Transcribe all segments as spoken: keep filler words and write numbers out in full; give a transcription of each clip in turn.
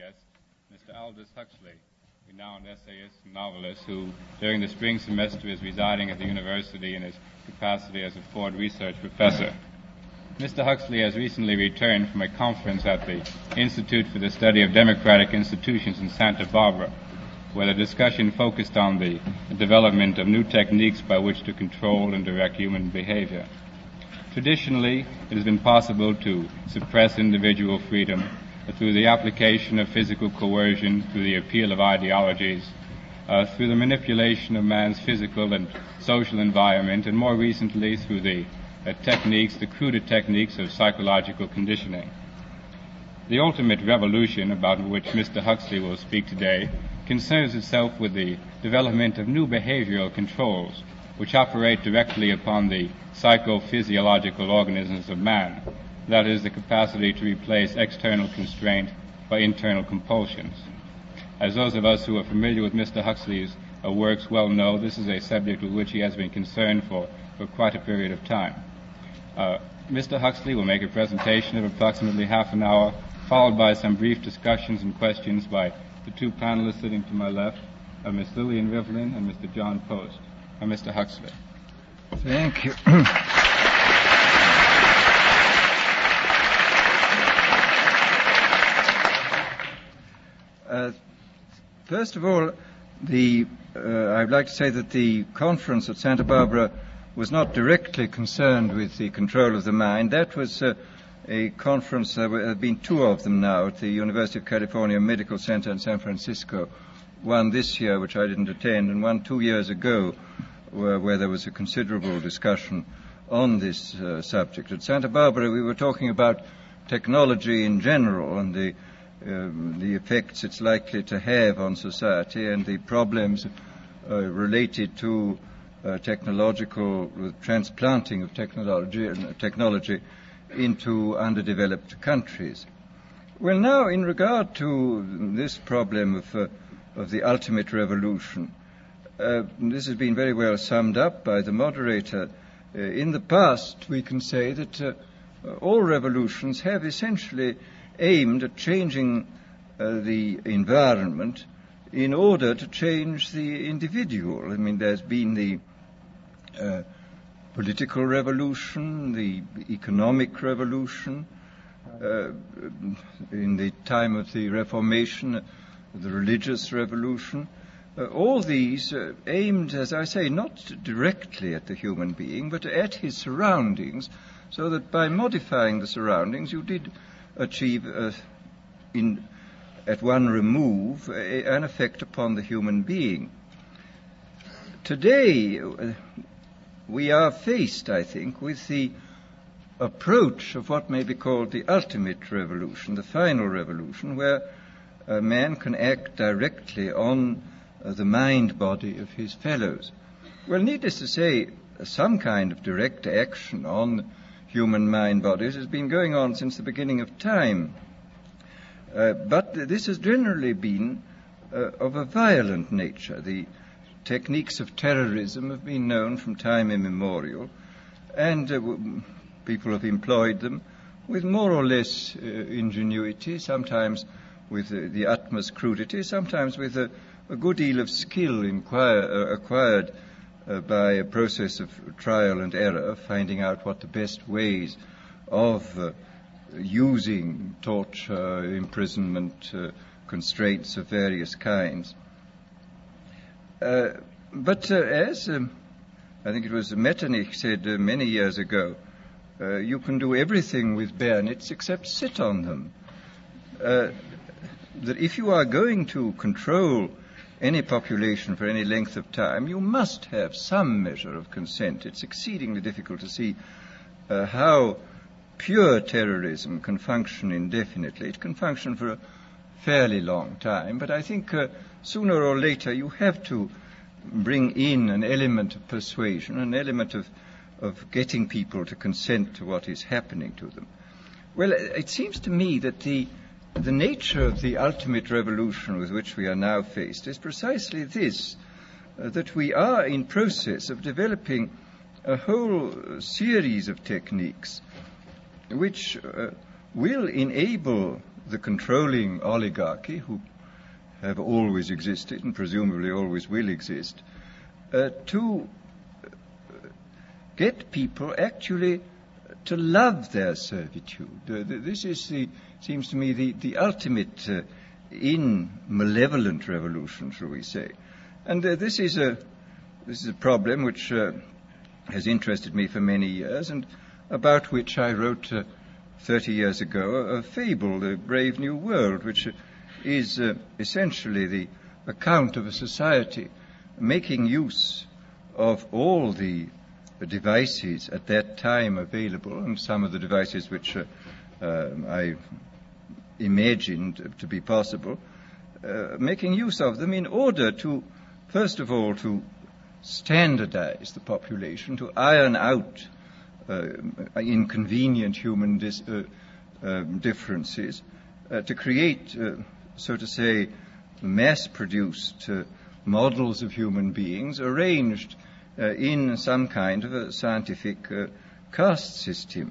guest, Mister Aldous Huxley, renowned essayist and novelist who, during the spring semester, is residing at the university in his capacity as a Ford Research Professor. Mister Huxley has recently returned from a conference at the Institute for the Study of Democratic Institutions in Santa Barbara, where the discussion focused on the development of new techniques by which to control and direct human behavior. Traditionally, it has been possible to suppress individual freedom through the application of physical coercion, through the appeal of ideologies, uh, through the manipulation of man's physical and social environment, and more recently through the uh, techniques, the cruder techniques of psychological conditioning. The ultimate revolution about which Mister Huxley will speak today concerns itself with the development of new behavioral controls which operate directly upon the psychophysiological organisms of man, that is, the capacity to replace external constraint by internal compulsions. As those of us who are familiar with Mister Huxley's uh, works well know, this is a subject with which he has been concerned for, for quite a period of time. Uh, Mister Huxley will make a presentation of approximately half an hour, followed by some brief discussions and questions by the two panelists sitting to my left, uh, Miss Lillian Rivlin and Mister John Post. Uh, Mister Huxley. Thank you. uh, first of all, the uh, I'd like to say that the conference at Santa Barbara was not directly concerned with the control of the mind. That was uh, a conference, there have been two of them now at the University of California Medical Center in San Francisco, one this year, which I didn't attend, and one two years ago, where, where there was a considerable discussion on this uh, subject. At Santa Barbara, we were talking about technology in general and the, um, the effects it's likely to have on society and the problems uh, related to uh, technological, uh, transplanting of technology, uh, technology into underdeveloped countries. Well, now, in regard to this problem of, uh, of the ultimate revolution, uh, this has been very well summed up by the moderator. Uh, in the past, we can say that uh, all revolutions have essentially aimed at changing uh, the environment in order to change the individual. I mean, there's been the uh, political revolution, the economic revolution, uh, in the time of the Reformation, uh, the religious revolution. Uh, all these uh, aimed, as I say, not directly at the human being, but at his surroundings, so that by modifying the surroundings you did achieve, uh, in, at one remove, a, an effect upon the human being. Today, uh, we are faced, I think, with the approach of what may be called the ultimate revolution, the final revolution, where a man can act directly on uh, the mind-body of his fellows. Well, needless to say, some kind of direct action on human mind-bodies has been going on since the beginning of time. Uh, but this has generally been uh, of a violent nature. The techniques of terrorism have been known from time immemorial, and uh, w- people have employed them with more or less uh, ingenuity, sometimes with uh, the utmost crudity, sometimes with a, a good deal of skill inquire, uh, acquired uh, by a process of trial and error, finding out what the best ways of uh, using torture, imprisonment, uh, constraints of various kinds. Uh, but uh, as um, I think it was Metternich said uh, many years ago, uh, you can do everything with bayonets except sit on them. Uh, that if you are going to control any population for any length of time, you must have some measure of consent. It's exceedingly difficult to see uh, how pure terrorism can function indefinitely. It can function for a fairly long time, but I think uh, sooner or later you have to bring in an element of persuasion, an element of, of getting people to consent to what is happening to them. Well, it seems to me that the the nature of the ultimate revolution with which we are now faced is precisely this, uh, that we are in process of developing a whole series of techniques which uh, will enable the controlling oligarchy, who have always existed and presumably always will exist, uh, to get people actually to love their servitude. Uh, this is the, seems to me, the, the ultimate uh, in malevolent revolution, shall we say. And uh, this is a this is a problem which uh, has interested me for many years, and about which I wrote uh, thirty years ago a, a fable, The Brave New World, which is uh, essentially the account of a society making use of all the devices at that time available, and some of the devices which uh, uh, I imagined to be possible, uh, making use of them in order to, first of all, to standardize the population, to iron out uh, inconvenient human dis- uh, uh, differences, uh, to create, uh, so to say, mass-produced uh, models of human beings arranged uh, in some kind of a scientific uh, caste system.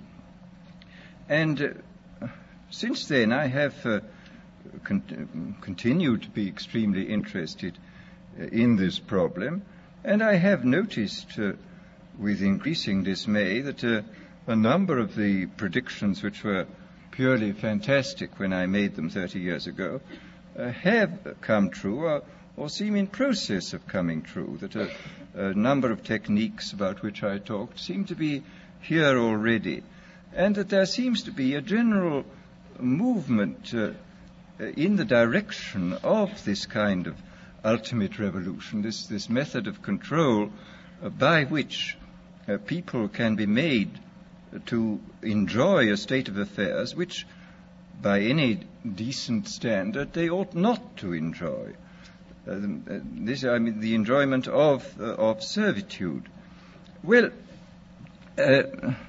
And uh, since then I have uh, con- continued to be extremely interested uh, in this problem, and I have noticed uh, with increasing dismay that uh, a number of the predictions which were purely fantastic when I made them thirty years ago uh, have come true or, or seem in process of coming true, that a, a number of techniques about which I talked seem to be here already, and that there seems to be a general movement uh, in the direction of this kind of ultimate revolution, this, this method of control uh, by which uh, people can be made to enjoy a state of affairs which, by any decent standard, they ought not to enjoy. Uh, this, I mean, the enjoyment of uh, of servitude. Well, uh,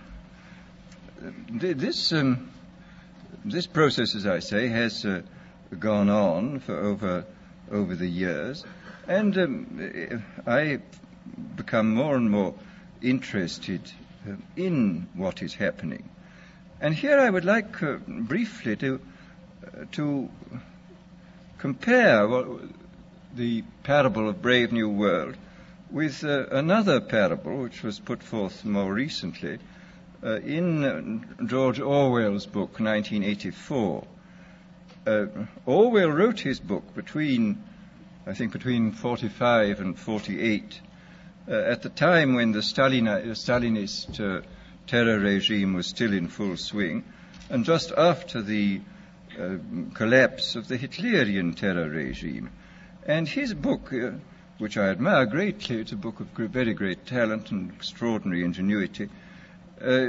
th- this um, this process, as I say, has uh, gone on for over over the years, and um, I become more and more interested uh, in what is happening. And here I would like uh, briefly to uh, to compare what, the parable of Brave New World with uh, another parable which was put forth more recently uh, in uh, George Orwell's book, nineteen eighty-four. Uh, Orwell wrote his book between, I think, between forty-five and forty-eight, uh, at the time when the Stalin, uh, Stalinist uh, terror regime was still in full swing, and just after the uh, collapse of the Hitlerian terror regime. And his book, uh, which I admire greatly, it's a book of very great talent and extraordinary ingenuity, uh,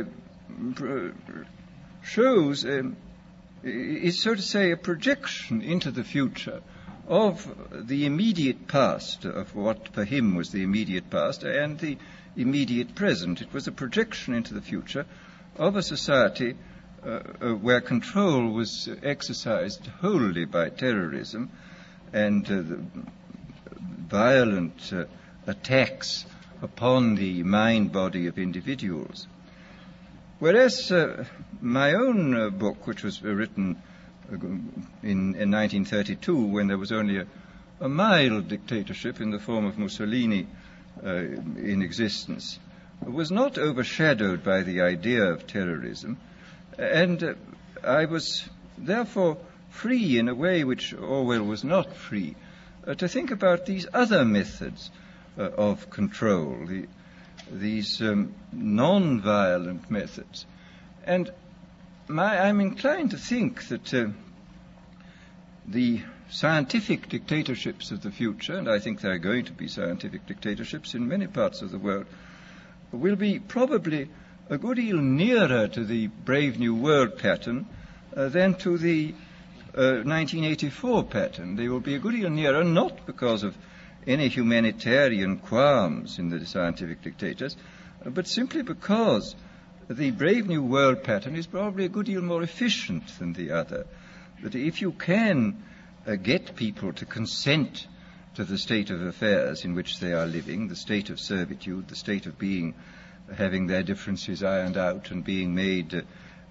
shows, um, is so to say a projection into the future of the immediate past, of what for him was the immediate past, and the immediate present. It was a projection into the future of a society uh, uh, where control was exercised wholly by terrorism, and uh, the violent uh, attacks upon the mind body of individuals. Whereas uh, my own uh, book, which was uh, written uh, in, in nineteen thirty-two, when there was only a, a mild dictatorship in the form of Mussolini uh, in existence, was not overshadowed by the idea of terrorism, and uh, I was therefore free in a way which Orwell was not free, uh, to think about these other methods uh, of control, the, these um, non-violent methods. And my, I'm inclined to think that uh, the scientific dictatorships of the future, and I think there are going to be scientific dictatorships in many parts of the world, will be probably a good deal nearer to the Brave New World pattern uh, than to the Uh, nineteen eighty-four pattern. They will be a good deal nearer, not because of any humanitarian qualms in the scientific dictators, uh, but simply because the Brave New World pattern is probably a good deal more efficient than the other. That if you can uh, get people to consent to the state of affairs in which they are living, the state of servitude, the state of being, having their differences ironed out and being made uh,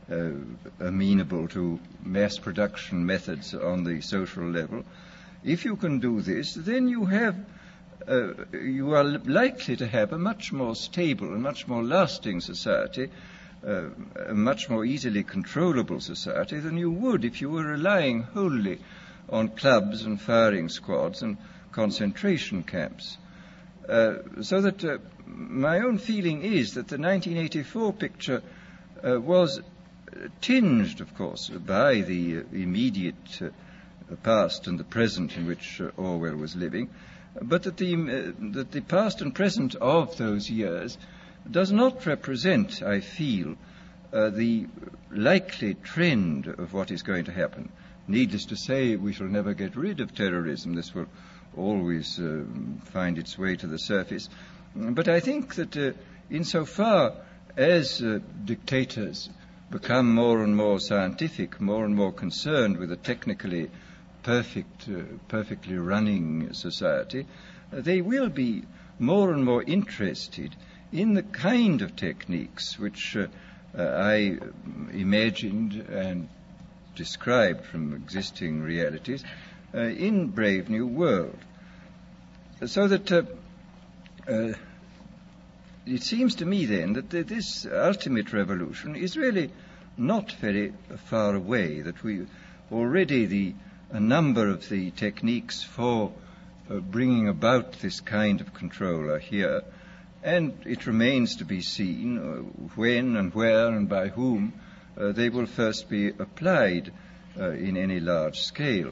uh, amenable to mass production methods on the social level. If you can do this, then you have uh, you are likely to have a much more stable and much more lasting society, uh, a much more easily controllable society than you would if you were relying wholly on clubs and firing squads and concentration camps. Uh, so that uh, my own feeling is that the nineteen eighty-four picture uh, was tinged, of course, by the uh, immediate uh, past and the present in which uh, Orwell was living, but that the, uh, that the past and present of those years does not represent, I feel, uh, the likely trend of what is going to happen. Needless to say, we shall never get rid of terrorism. This will always uh, find its way to the surface. But I think that uh, insofar as uh, dictators become more and more scientific, more and more concerned with a technically perfect, uh, perfectly running society, uh, they will be more and more interested in the kind of techniques which uh, uh, I imagined and described from existing realities uh, in Brave New World. So that uh, uh, it seems to me then that th- this ultimate revolution is really not very far away, that we already the a number of the techniques for uh, bringing about this kind of control are here, and it remains to be seen uh, when and where and by whom uh, they will first be applied uh, in any large scale.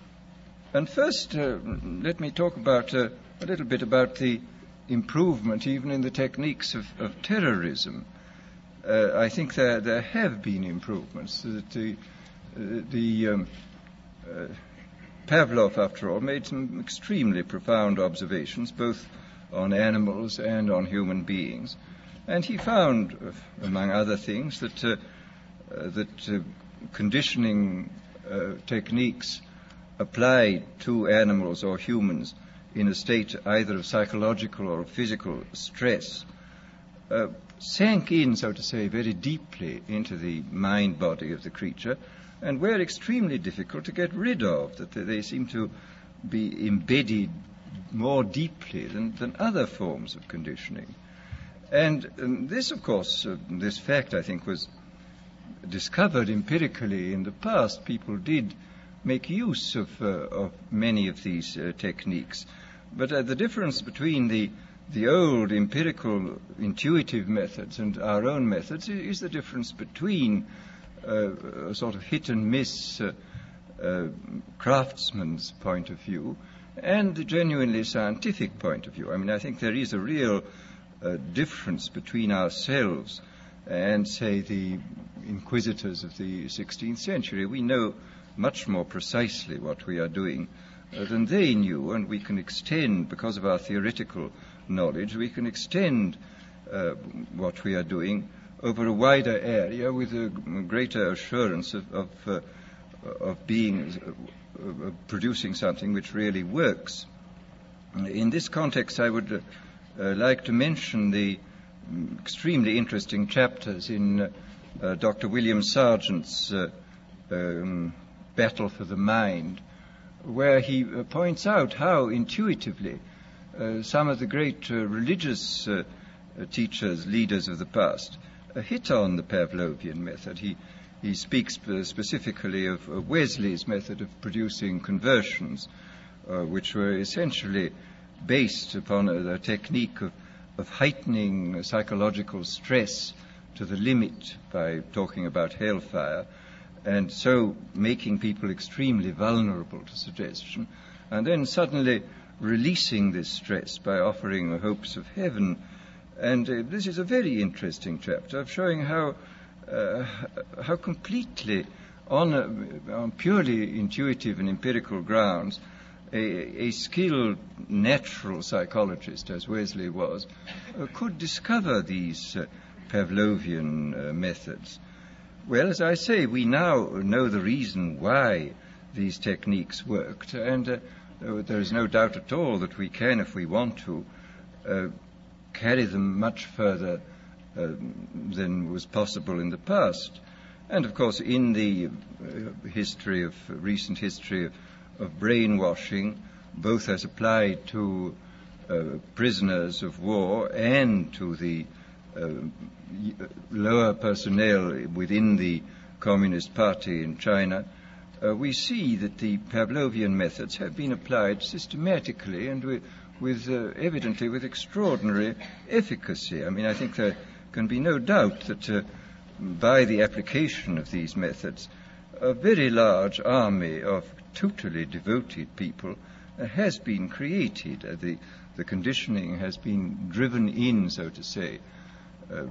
And first, uh, let me talk about uh, a little bit about the improvement even in the techniques of, of terrorism. Uh, I think there, there have been improvements. That the uh, the um, uh, Pavlov, after all, made some extremely profound observations, both on animals and on human beings, and he found, uh, among other things, that uh, uh, that uh, conditioning uh, techniques applied to animals or humans in a state either of psychological or physical stress uh, sank in, so to say, very deeply into the mind body of the creature, and were extremely difficult to get rid of, that they seem to be embedded more deeply than, than other forms of conditioning. And um, this, of course, uh, this fact, I think, was discovered empirically in the past. People did make use of, uh, of many of these uh, techniques. But uh, the difference between the the old empirical intuitive methods and our own methods is the difference between uh, a sort of hit and miss uh, uh, craftsman's point of view and the genuinely scientific point of view. I mean, I think there is a real uh, difference between ourselves and, say, the inquisitors of the sixteenth century. We know much more precisely what we are doing uh, than they knew, and we can extend, because of our theoretical knowledge, we can extend uh, what we are doing over a wider area with a greater assurance of of, uh, of being uh, of producing something which really works. In this context, I would uh, uh, like to mention the extremely interesting chapters in uh, uh, Doctor William Sargent's uh, um, Battle for the Mind, where he uh, points out how intuitively uh, some of the great uh, religious uh, uh, teachers, leaders of the past, uh, hit on the Pavlovian method. He he speaks sp- specifically of uh, Wesley's method of producing conversions, uh, which were essentially based upon a, a technique of, of heightening psychological stress to the limit by talking about hellfire, and so making people extremely vulnerable to suggestion, and then suddenly releasing this stress by offering hopes of heaven. And uh, this is a very interesting chapter of showing how uh, how completely, on, a, on purely intuitive and empirical grounds, a, a skilled natural psychologist, as Wesley was, uh, could discover these uh, Pavlovian uh, methods. Well, as I say, we now know the reason why these techniques worked, and uh, there is no doubt at all that we can, if we want to, uh, carry them much further uh, than was possible in the past. And, of course, in the uh, history of, uh, recent history of, of brainwashing, both as applied to uh, prisoners of war and to the uh, lower personnel within the Communist Party in China, uh, we see that the Pavlovian methods have been applied systematically and with, with uh, evidently with extraordinary efficacy. I mean, I think there can be no doubt that uh, by the application of these methods, a very large army of totally devoted people uh, has been created. Uh, the, the conditioning has been driven in, so to say, uh,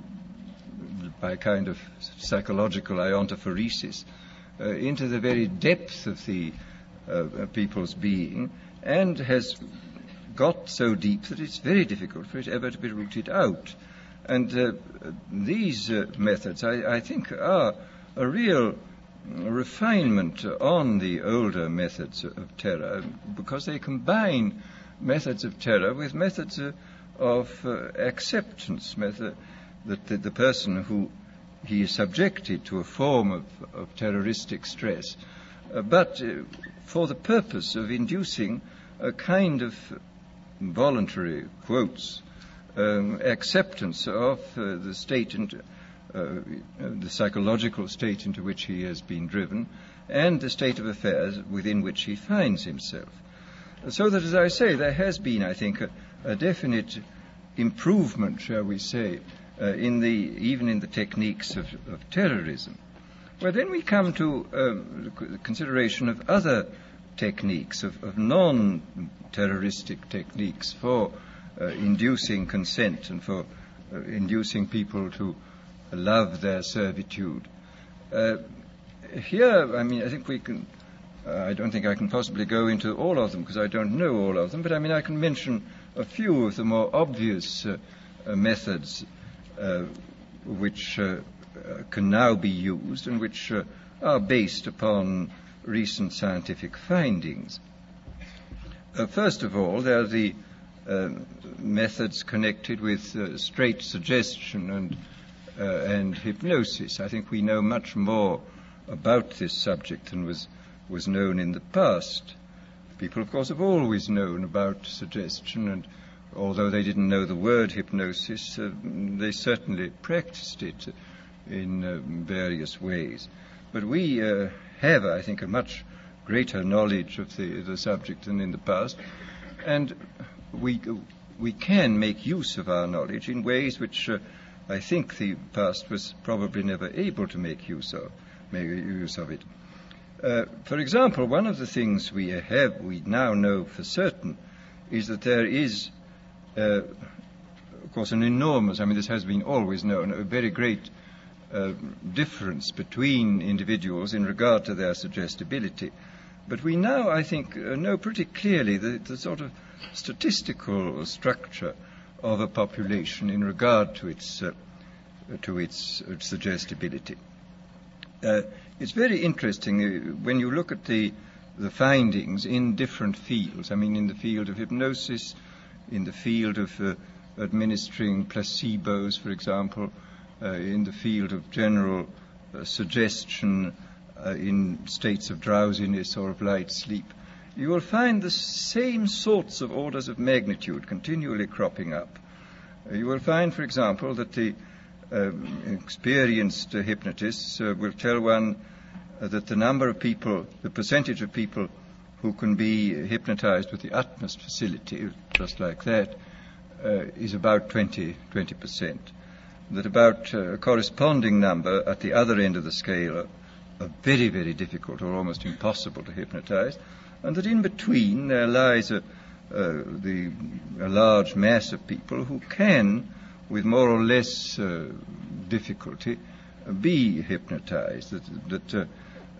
by a kind of psychological iontophoresis uh, into the very depth of the uh, people's being, and has got so deep that it's very difficult for it ever to be rooted out. And uh, these uh, methods, I, I think, are a real refinement on the older methods of terror, because they combine methods of terror with methods uh, of uh, acceptance, method that the, the person who he is subjected to a form of, of terroristic stress, uh, but uh, for the purpose of inducing a kind of voluntary, quotes, um, acceptance of uh, the state and uh, the psychological state into which he has been driven, and the state of affairs within which he finds himself. So that, as I say, there has been, I think, a, a definite improvement, shall we say, uh, in the even in the techniques of, of terrorism. Well, then we come to um, the consideration of other techniques, of, of non-terroristic techniques for uh, inducing consent and for uh, inducing people to love their servitude. Uh, here, I mean, I think we can, uh, I don't think I can possibly go into all of them because I don't know all of them, but I mean, I can mention a few of the more obvious uh, uh, methods uh, which uh, uh, can now be used and which uh, are based upon recent scientific findings. Uh, first of all, there are the uh, methods connected with uh, straight suggestion and uh, and hypnosis. I think we know much more about this subject than was was known in the past. People, of course, have always known about suggestion, and although they didn't know the word hypnosis, uh, they certainly practiced it in uh, various ways. But we uh, have, I think, a much greater knowledge of the, the subject than in the past, and we we can make use of our knowledge in ways which uh, I think the past was probably never able to make use of, make use of it. Uh, for example, one of the things we have, we now know for certain, is that there is, uh, of course, an enormous, I mean, this has been always known, a very great uh, difference between individuals in regard to their suggestibility. But we now, I think, uh, know pretty clearly the, the sort of statistical structure of a population in regard to its uh, to its, its suggestibility. Uh, it's very interesting uh, when you look at the the findings in different fields. I mean, in the field of hypnosis, in the field of uh, administering placebos, for example, uh, in the field of general uh, suggestion uh, in states of drowsiness or of light sleep. You will find the same sorts of orders of magnitude continually cropping up. Uh, you will find, for example, that the um, experienced uh, hypnotists uh, will tell one uh, that the number of people, the percentage of people who can be hypnotized with the utmost facility, just like that, uh, is about twenty percent. That about uh, a corresponding number at the other end of the scale are, are very, very difficult or almost impossible to hypnotize, and that in between there lies a, uh, the, a large mass of people who can, with more or less uh, difficulty, uh, be hypnotized, that, that uh,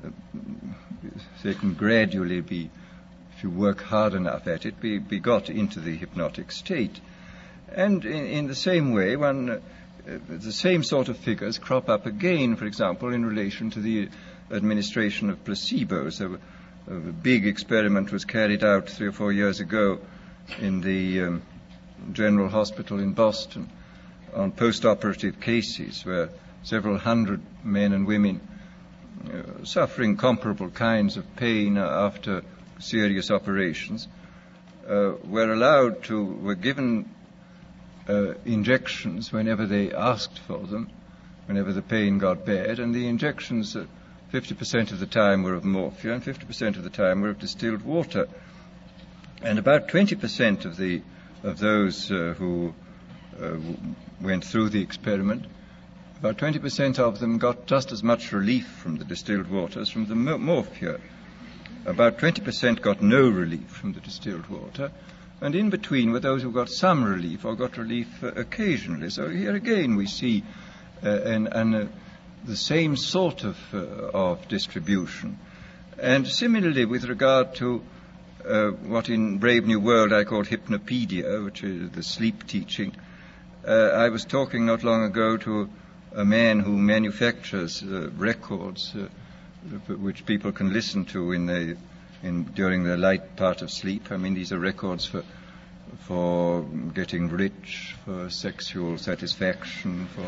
they can gradually be, if you work hard enough at it, be, be got into the hypnotic state. And in, in the same way, one, uh, the same sort of figures crop up again, for example, in relation to the administration of placebos. There were, a big experiment was carried out three or four years ago in the um, General Hospital in Boston on post-operative cases where several hundred men and women uh, suffering comparable kinds of pain after serious operations uh, were allowed to, were given uh, injections whenever they asked for them, whenever the pain got bad, and the injections uh, fifty percent of the time were of morphia and fifty percent of the time were of distilled water. And about twenty percent of the of those uh, who uh, w- went through the experiment, about twenty percent of them got just as much relief from the distilled water as from the mo- morphia. About twenty percent got no relief from the distilled water, and in between were those who got some relief or got relief uh, occasionally. So here again we see uh, an, an, uh, the same sort of, uh, of distribution. And similarly with regard to uh, what in Brave New World I call hypnopedia, which is the sleep teaching, uh, I was talking not long ago to a man who manufactures uh, records uh, which people can listen to in the in during the light part of sleep. I mean, these are records for for getting rich, for sexual satisfaction, for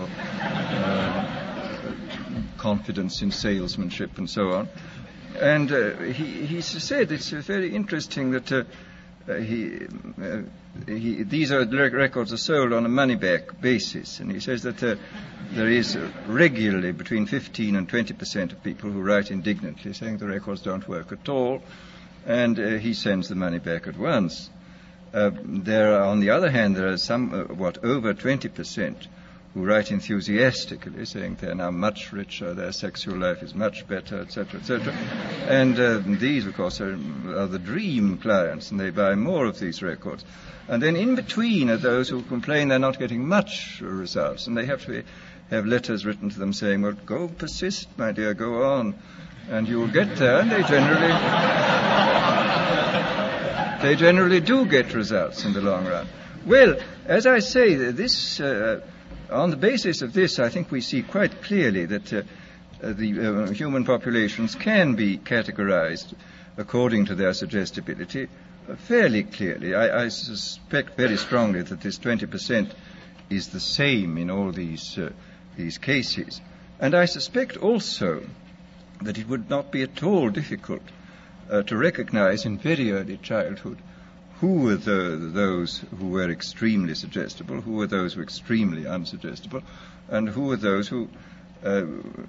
uh, confidence in salesmanship, and so on. And uh, he he said it's very interesting that uh, uh, he, uh, he these are records are sold on a money-back basis, and he says that uh, there is regularly between fifteen and twenty percent of people who write indignantly saying the records don't work at all, and uh, he sends the money back at once. Uh, there are, on the other hand, there are some, uh, what, over twenty percent who write enthusiastically, saying they're now much richer, their sexual life is much better, et cetera, et cetera. And uh, these, of course, are, are the dream clients, and they buy more of these records. And then in between are those who complain they're not getting much results, and they have to have letters written to them saying, well, go persist, my dear, go on, and you will get there. And they generally, they generally do get results in the long run. Well, as I say, this, uh, on the basis of this, I think we see quite clearly that uh, uh, the uh, human populations can be categorized according to their suggestibility uh, fairly clearly. I, I suspect very strongly that this twenty percent is the same in all these uh, these cases. And I suspect also that it would not be at all difficult uh, to recognize in very early childhood who were the, those who were extremely suggestible, who were those who were extremely unsuggestible, and who were those who uh,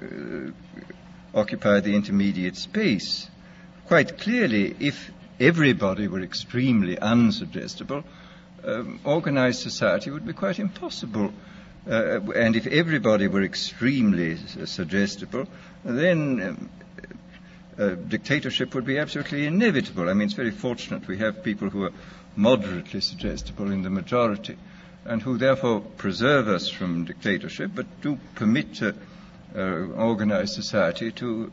occupied the intermediate space. Quite clearly, if everybody were extremely unsuggestible, um, organized society would be quite impossible. Uh, and if everybody were extremely uh, suggestible, then um, uh, dictatorship would be absolutely inevitable. I mean, it's very fortunate we have people who are moderately suggestible in the majority, and who therefore preserve us from dictatorship, but do permit uh, uh, organized society to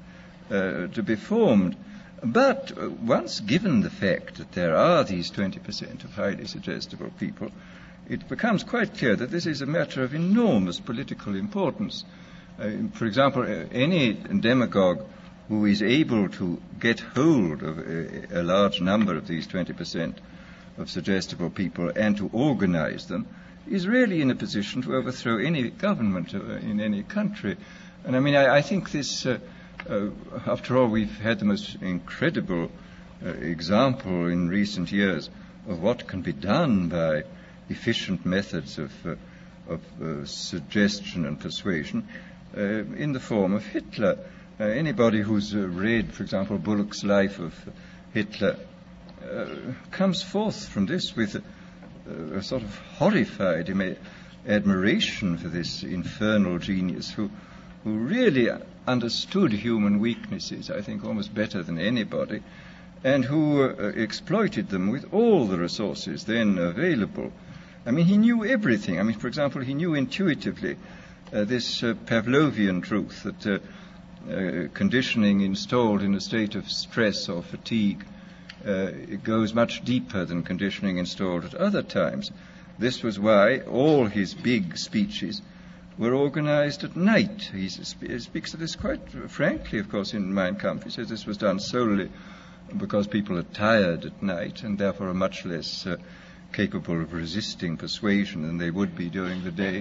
uh, to be formed. But uh, once given the fact that there are these twenty percent of highly suggestible people, it becomes quite clear that this is a matter of enormous political importance. Uh, for example, uh, any demagogue who is able to get hold of a, a large number of these twenty percent of suggestible people and to organize them is really in a position to overthrow any government uh, in any country. And I mean, I, I think this, uh, uh, after all, we've had the most incredible uh, example in recent years of what can be done by efficient methods of, uh, of uh, suggestion and persuasion uh, in the form of Hitler. Uh, anybody who's uh, read, for example, Bullock's Life of Hitler uh, comes forth from this with a, a sort of horrified ima- admiration for this infernal genius who, who really understood human weaknesses, I think, almost better than anybody, and who uh, exploited them with all the resources then available. I mean, he knew everything. I mean, for example, he knew intuitively uh, this uh, Pavlovian truth that uh, uh, conditioning installed in a state of stress or fatigue uh, it goes much deeper than conditioning installed at other times. This was why all his big speeches were organized at night. He speaks of this quite frankly, of course, in Mein Kampf. He says this was done solely because people are tired at night and therefore are much less uh, capable of resisting persuasion than they would be during the day.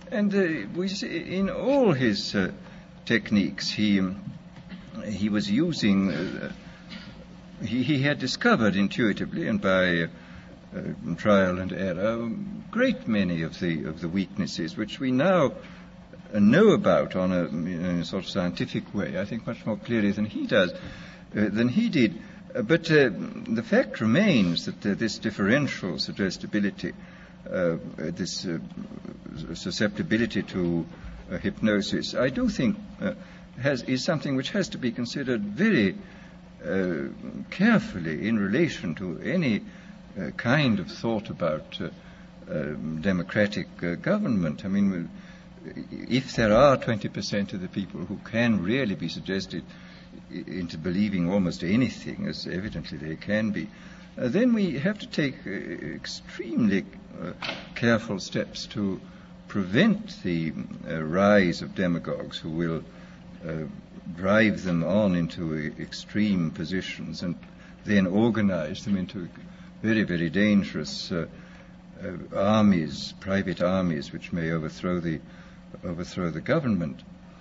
And uh, we see in all his uh, techniques, he um, he was using, uh, he, he had discovered intuitively and by uh, uh, trial and error a great many of the of the weaknesses which we now uh, know about on a, in a sort of scientific way, I think much more clearly than he does, uh, than he did. Uh, but uh, the fact remains that uh, this differential suggestibility, uh, this uh, susceptibility to uh, hypnosis, I do think uh, has, is something which has to be considered very uh, carefully in relation to any uh, kind of thought about uh, um, democratic uh, government. I mean, if there are twenty percent of the people who can really be suggested into believing almost anything, as evidently they can be, uh, then we have to take uh, extremely uh, careful steps to prevent the uh, rise of demagogues who will uh, drive them on into uh, extreme positions and then organize them into very, very dangerous uh, uh, armies, private armies, which may overthrow the overthrow the government.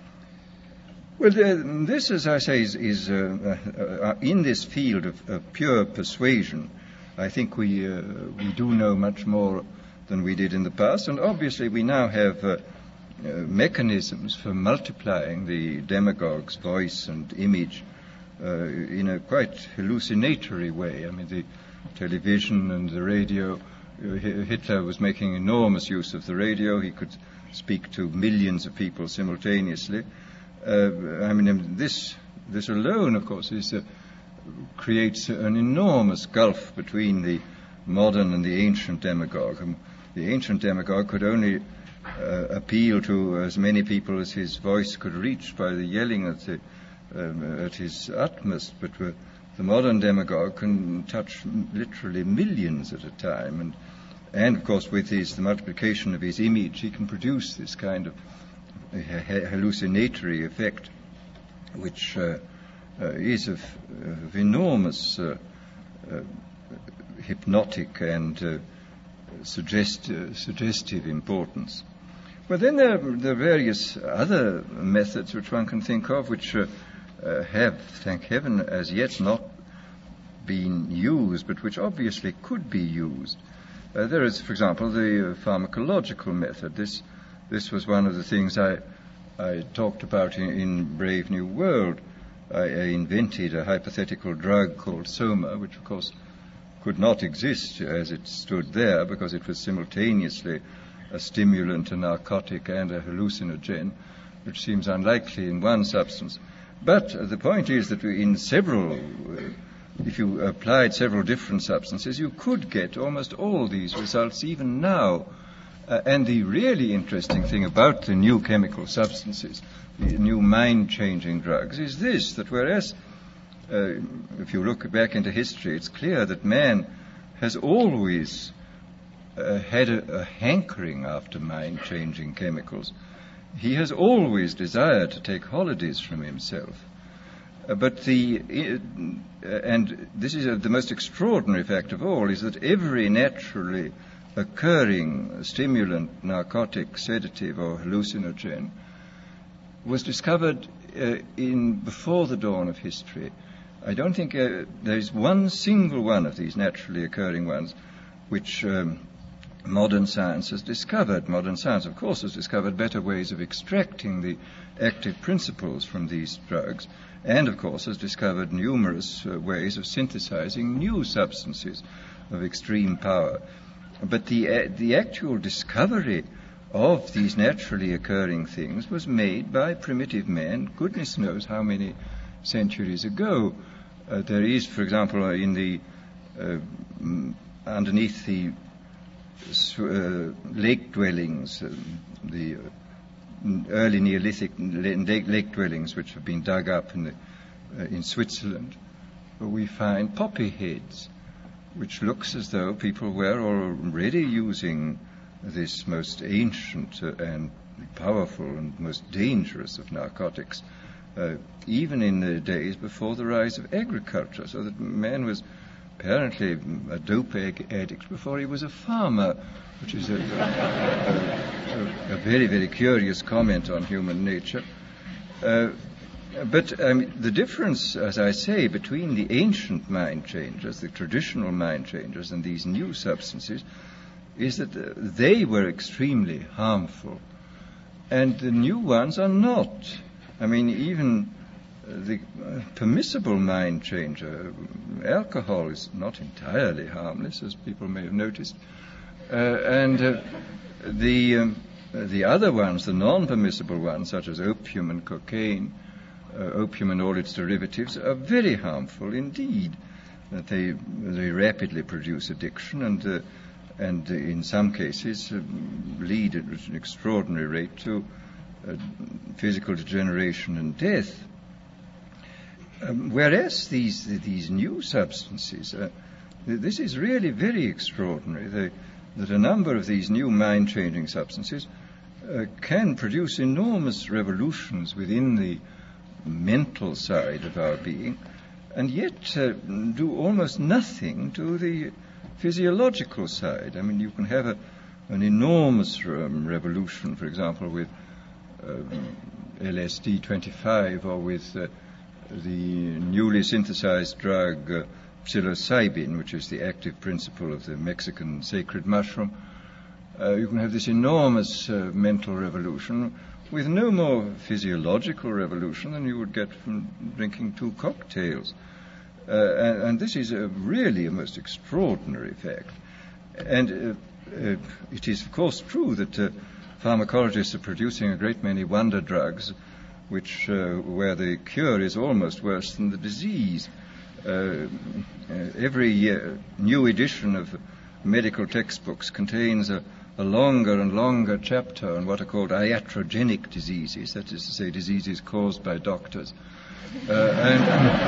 Well, uh, this, as I say, is, is uh, uh, uh, in this field of, of pure persuasion. I think we uh, we do know much more than we did in the past, and obviously we now have uh, uh, mechanisms for multiplying the demagogue's voice and image uh, in a quite hallucinatory way. I mean, the television and the radio. Uh, Hitler was making enormous use of the radio. He could speak to millions of people simultaneously. Uh, I mean, this this alone, of course, is, uh, creates an enormous gulf between the modern and the ancient demagogue. Um, the ancient demagogue could only uh, appeal to as many people as his voice could reach by the yelling at, the, um, at his utmost, but uh, the modern demagogue can touch literally millions at a time, and and of course with his the multiplication of his image, he can produce this kind of hallucinatory effect, which uh, uh, is of, of enormous uh, uh, hypnotic and uh, suggest, uh, suggestive importance. But then there, there are various other methods which one can think of, which uh, uh, have, thank heaven, as yet not been used, but which obviously could be used. Uh, there is, for example, the uh, pharmacological method. This This was one of the things I, I talked about in, in Brave New World. I, I invented a hypothetical drug called Soma, which of course could not exist as it stood there because it was simultaneously a stimulant, a narcotic, and a hallucinogen, which seems unlikely in one substance. But uh, the point is that we, in several, uh, if you applied several different substances, you could get almost all these results even now. Uh, and the really interesting thing about the new chemical substances, the new mind-changing drugs, is this, that whereas, uh, if you look back into history, it's clear that man has always uh, had a, a hankering after mind-changing chemicals. He has always desired to take holidays from himself. Uh, but the, uh, and this is uh, the most extraordinary fact of all, is that every naturally occurring stimulant, narcotic, sedative, or hallucinogen was discovered uh, in before the dawn of history. I don't think uh, there is one single one of these naturally occurring ones which um, modern science has discovered. Modern science, of course, has discovered better ways of extracting the active principles from these drugs, and, of course, has discovered numerous uh, ways of synthesizing new substances of extreme power. But the uh, the actual discovery of these naturally occurring things was made by primitive men, goodness knows how many centuries ago. Uh, there is, for example, in the uh, underneath the uh, lake dwellings, uh, the uh, early Neolithic lake, lake dwellings which have been dug up in the, uh, in Switzerland, we find poppy heads, which looks as though people were already using this most ancient uh, and powerful and most dangerous of narcotics, uh, even in the days before the rise of agriculture, so that man was apparently a dope addict before he was a farmer, which is a, a, a, a very, very curious comment on human nature. Uh, but um, the difference, as I say, between the ancient mind changers, the traditional mind changers, and these new substances is that uh, they were extremely harmful, and the new ones are not. I mean, even the uh, permissible mind changer, alcohol, is not entirely harmless, as people may have noticed. Uh, and uh, the um, the other ones, the non-permissible ones, such as opium and cocaine, uh, opium and all its derivatives, are very harmful indeed. That they they rapidly produce addiction, and uh, and uh, in some cases uh, lead at an extraordinary rate to uh, physical degeneration and death. Um, whereas these these new substances, uh, this is really very extraordinary. They, that a number of these new mind-changing substances uh, can produce enormous revolutions within the mental side of our being, and yet uh, do almost nothing to the physiological side. I mean, you can have a, an enormous um, revolution, for example, with um, L S D twenty-five, or with uh, the newly synthesized drug uh, psilocybin, which is the active principle of the Mexican sacred mushroom. Uh, you can have this enormous uh, mental revolution with no more physiological revolution than you would get from drinking two cocktails. Uh, and, and this is a really a most extraordinary fact. And uh, uh, it is, of course, true that uh, pharmacologists are producing a great many wonder drugs which uh, where the cure is almost worse than the disease. Uh, uh, every year, new edition of medical textbooks contains a, a longer and longer chapter on what are called iatrogenic diseases, that is to say, diseases caused by doctors. Uh, and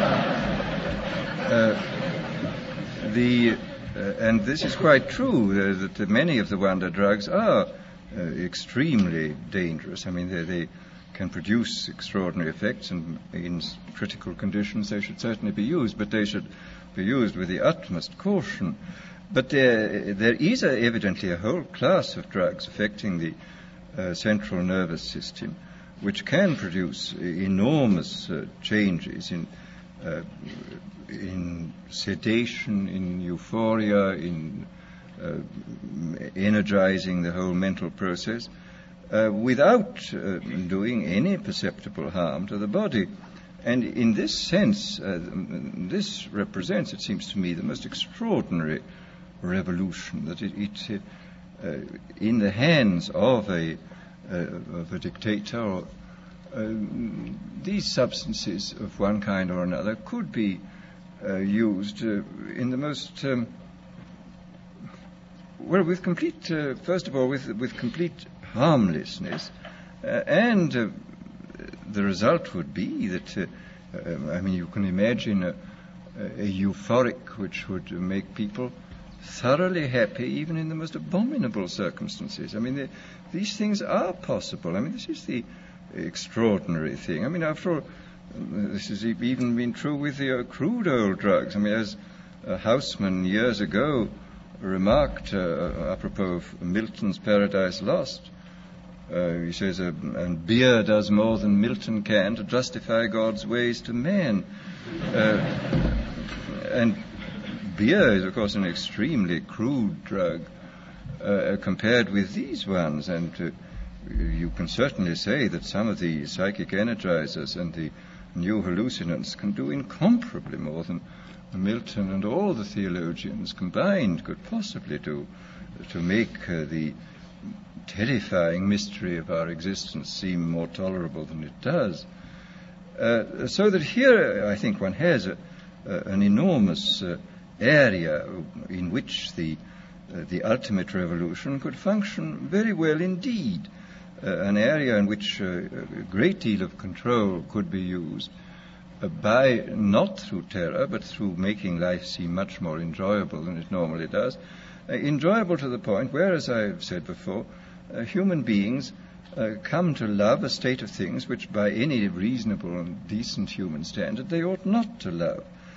uh, the uh, and this is quite true, uh, that many of the wonder drugs are uh, extremely dangerous. I mean, they, they can produce extraordinary effects, and in critical conditions they should certainly be used, but they should be used with the utmost caution. But there, there is a, evidently a whole class of drugs affecting the uh, central nervous system which can produce enormous uh, changes in uh, in sedation, in euphoria, in uh, energizing the whole mental process, Uh, without uh, doing any perceptible harm to the body. And in this sense, uh, this represents, it seems to me, the most extraordinary revolution, that it, it uh, in the hands of a, uh, of a dictator, or, uh, these substances of one kind or another could be uh, used uh, in the most, um, well, with complete, uh, first of all, with, with complete harmlessness, uh, and uh, the result would be that, uh, uh, I mean, you can imagine a, a euphoric which would make people thoroughly happy even in the most abominable circumstances. I mean, the, these things are possible. I mean, this is the extraordinary thing. I mean, after all, this has even been true with the uh, crude oil drugs. I mean, as uh, Haussmann years ago remarked uh, apropos of Milton's Paradise Lost, Uh, he says, uh, and beer does more than Milton can to justify God's ways to man. Uh, and beer is, of course, an extremely crude drug uh, compared with these ones. And uh, you can certainly say that some of the psychic energizers and the new hallucinants can do incomparably more than Milton and all the theologians combined could possibly do to make uh, the terrifying mystery of our existence seem more tolerable than it does. Uh, so that here, I think, one has a, uh, an enormous uh, area in which the uh, the ultimate revolution could function very well indeed. Uh, an area in which uh, a great deal of control could be used uh, by, not through terror, but through making life seem much more enjoyable than it normally does. Uh, enjoyable to the point where, as I've said before, Uh, human beings uh, come to love a state of things which by any reasonable and decent human standard they ought not to love.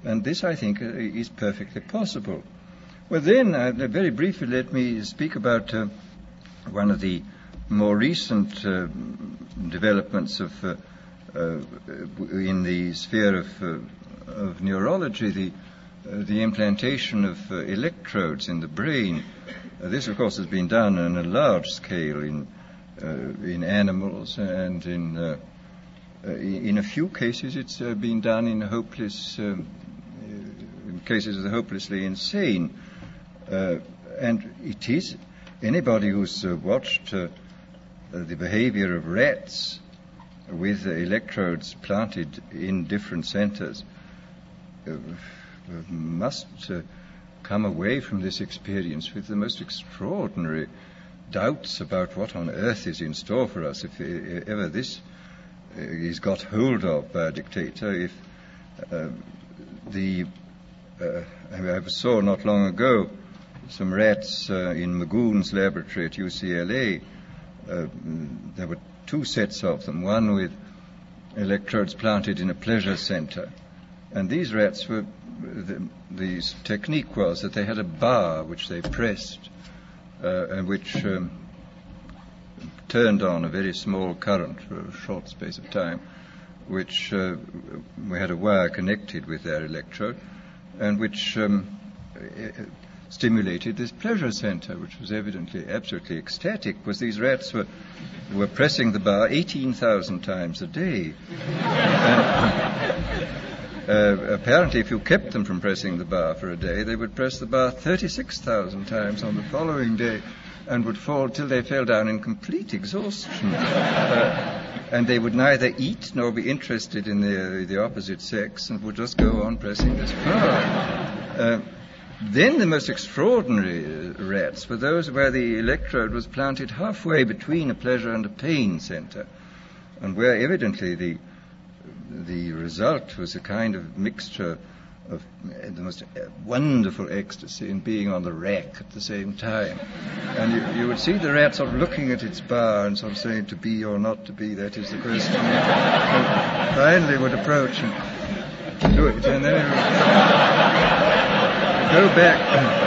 And this, I think, uh, is perfectly possible. Well, then, uh, very briefly, let me speak about uh, one of the more recent uh, developments of uh, uh, in the sphere of, uh, of neurology, the uh, the implantation of uh, electrodes in the brain. Uh, this, of course, has been done on a large scale in uh, in animals, and in uh, uh, in a few cases it's uh, been done in hopeless um, in cases of the hopelessly insane. Uh, and it is anybody who's uh, watched uh, uh, the behavior of rats with uh, electrodes planted in different centers uh, must uh, come away from this experience with the most extraordinary doubts about what on earth is in store for us if uh, ever this uh, is got hold of by a dictator. If uh, the uh, I saw not long ago some rats uh, in Magoon's laboratory at U C L A. Uh, there were two sets of them, one with electrodes planted in a pleasure center. And these rats were, the, the technique was that they had a bar which they pressed uh, and which um, turned on a very small current for a short space of time, which uh, we had a wire connected with their electrode, and which um, stimulated this pleasure center, which was evidently absolutely ecstatic, because these rats were were pressing the bar eighteen thousand times a day. And, uh, apparently, if you kept them from pressing the bar for a day, they would press the bar thirty-six thousand times on the following day, and would fall till they fell down in complete exhaustion. Uh, and they would neither eat nor be interested in the the opposite sex, and would just go on pressing this bar. Uh, Then the most extraordinary uh, rats were those where the electrode was planted halfway between a pleasure and a pain center, and where evidently the the result was a kind of mixture of uh, the most uh, wonderful ecstasy in being on the rack at the same time. And you, you would see the rat sort of looking at its bar and sort of saying, to be or not to be, that is the question. And finally would approach and do it, and then it would go back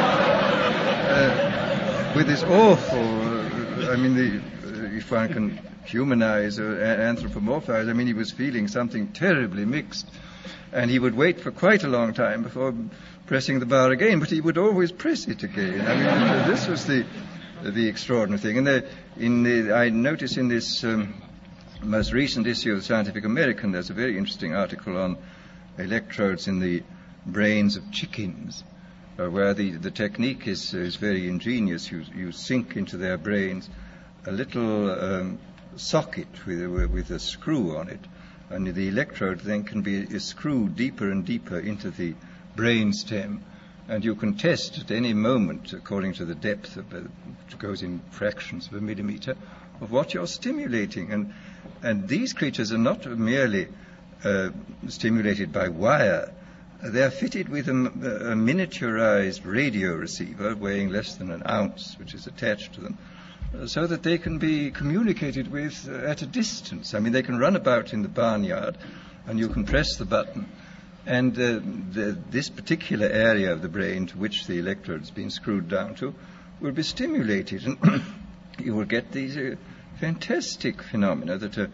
uh, with this awful, uh, I mean, the, uh, if one can humanize or anthropomorphize, I mean, he was feeling something terribly mixed, and he would wait for quite a long time before pressing the bar again, but he would always press it again. I mean, this was the the extraordinary thing. And the, in the, I notice in this um, most recent issue of Scientific American, there's a very interesting article on electrodes in the brains of chickens. Uh, where the, the technique is, is very ingenious. You, you sink into their brains a little um, socket with a, with a screw on it, and the electrode then can be screwed deeper and deeper into the brain stem, and you can test at any moment, according to the depth, of, uh, which goes in fractions of a millimeter, of what you're stimulating. And, and these creatures are not merely uh, stimulated by wire. They are fitted with a, a miniaturized radio receiver weighing less than an ounce, which is attached to them, uh, so that they can be communicated with uh, at a distance. I mean, they can run about in the barnyard, and you can press the button, and uh, the, this particular area of the brain to which the electrode has been screwed down to will be stimulated, and you will get these uh, fantastic phenomena that a,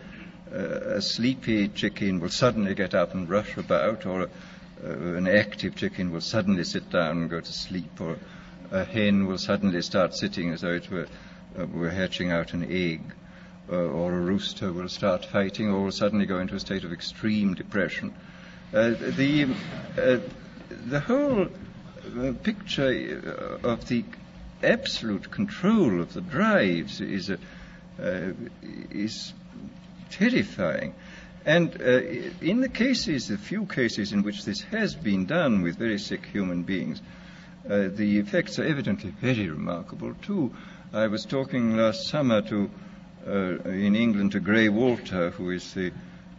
a sleepy chicken will suddenly get up and rush about, or a Uh, an active chicken will suddenly sit down and go to sleep, or a hen will suddenly start sitting as though it were, uh, were hatching out an egg, uh, or a rooster will start fighting, or will suddenly go into a state of extreme depression. Uh, the uh, the whole uh, picture of the absolute control of the drives is a, uh, is terrifying. And uh, in the cases, the few cases in which this has been done with very sick human beings, uh, the effects are evidently very remarkable too. I was talking last summer to, uh, in England, to Grey Walter, who is the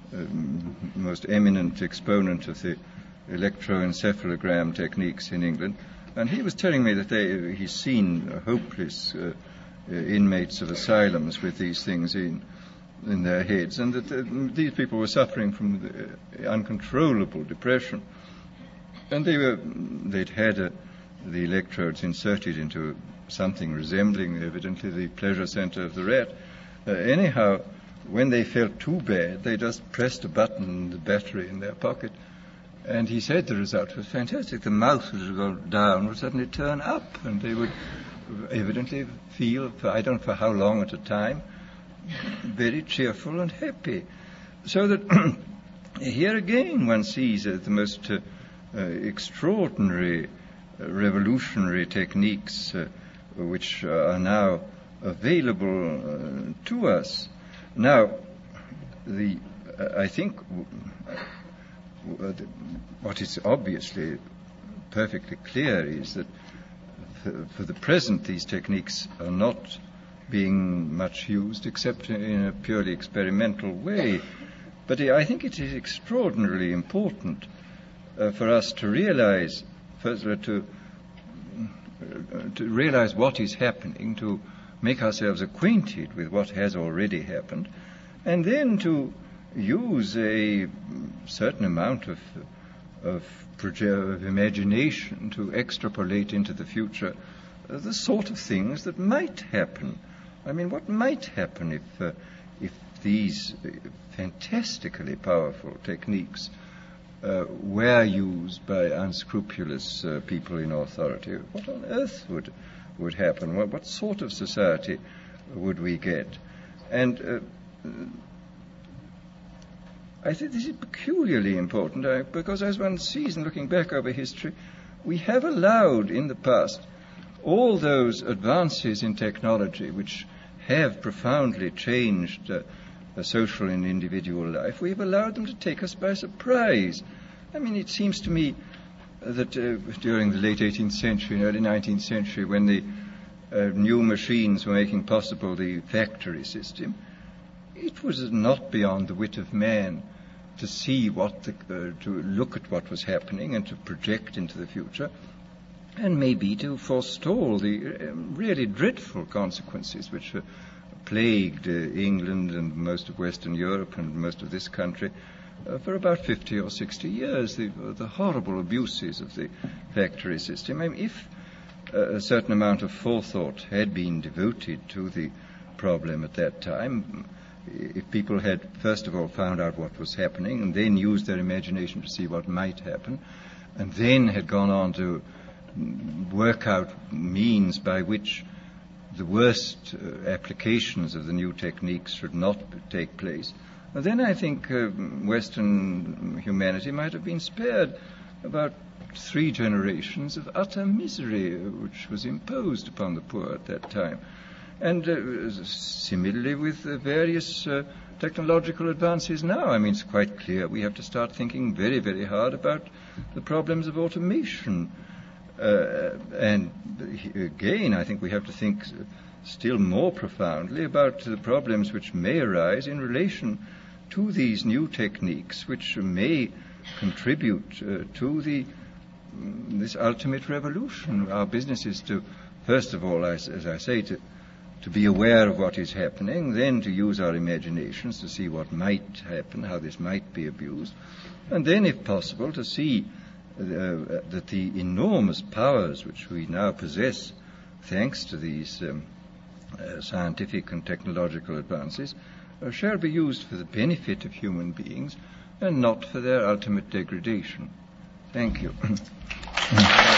um, most eminent exponent of the electroencephalogram techniques in England, and he was telling me that they, he's seen hopeless uh, inmates of asylums with these things in. in their heads, and that uh, these people were suffering from the, uh, uncontrollable depression. and they were, they'd had uh, the electrodes inserted into something resembling, evidently, the pleasure center of the rat. Uh, anyhow, when they felt too bad, they just pressed a button on the battery in their pocket, and he said the result was fantastic. The mouth would go down, would suddenly turn up, and they would evidently feel, for I don't know for how long at a time, very cheerful and happy. So that here again one sees uh, the most uh, uh, extraordinary, uh, revolutionary techniques uh, which are now available uh, to us. Now, the uh, I think w- w- the, what is obviously perfectly clear is that for, for the present these techniques are not being much used except in a purely experimental way. But I think it is extraordinarily important uh, for us to realize, first of all, to, uh, to realize what is happening, to make ourselves acquainted with what has already happened, and then to use a certain amount of, of, proje- of imagination to extrapolate into the future uh, the sort of things that might happen. I mean, what might happen if uh, if these fantastically powerful techniques uh, were used by unscrupulous uh, people in authority? What on earth would would happen? What, what sort of society would we get? And uh, I think this is peculiarly important uh, because, as one sees in looking back over history, we have allowed in the past all those advances in technology which have profoundly changed uh, uh, social and individual life. We've allowed them to take us by surprise. I mean, it seems to me that uh, during the late eighteenth century and early nineteenth century, when the uh, new machines were making possible the factory system, it was not beyond the wit of man to see what the, uh, to look at what was happening and to project into the future, and maybe to forestall the uh, really dreadful consequences which uh, plagued uh, England and most of Western Europe and most of this country uh, for about fifty or sixty years, the, uh, the horrible abuses of the factory system. I mean, if uh, a certain amount of forethought had been devoted to the problem at that time, if people had first of all found out what was happening and then used their imagination to see what might happen, and then had gone on to work out means by which the worst uh, applications of the new techniques should not take place, and then I think uh, Western humanity might have been spared about three generations of utter misery uh, which was imposed upon the poor at that time. And uh, similarly with uh, various uh, technological advances now. I mean, it's quite clear we have to start thinking very, very hard about the problems of automation. Uh, and again, I think we have to think still more profoundly about the problems which may arise in relation to these new techniques, which may contribute uh, to the um, this ultimate revolution. Our business is to, first of all, as, as I say, to to be aware of what is happening, then to use our imaginations to see what might happen, how this might be abused, and then, if possible, to see uh, that the enormous powers which we now possess, thanks to these um, uh, scientific and technological advances, uh, shall be used for the benefit of human beings and not for their ultimate degradation. Thank you.